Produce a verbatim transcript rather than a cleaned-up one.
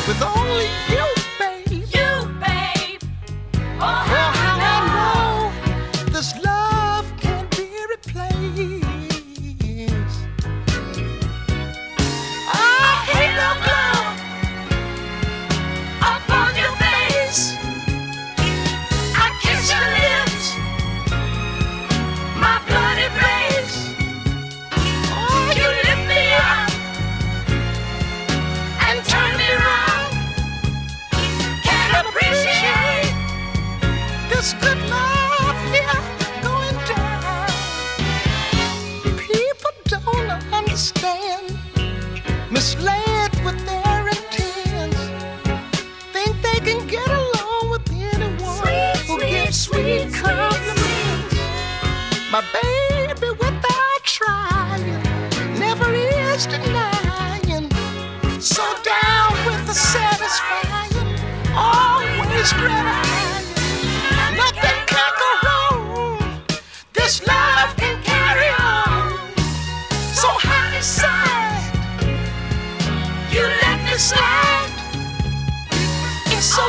with only you, babe. You, babe. Oh, Oh, how how I I know. know this love can't be replaced. A halo glow upon your face. I kiss your lips, my blood it race. Oh, you lift me up and turn me round. Can't appreciate This good love here going down. People don't understand, misled with their intents. Think they can get along with anyone Sweet, who sweet, gives sweet, sweet compliments. My baby, without trying, never is denying. So down with the satisfying, always gratifying. Nothing can go wrong. This love can carry on. So high inside, You let me slide. it's so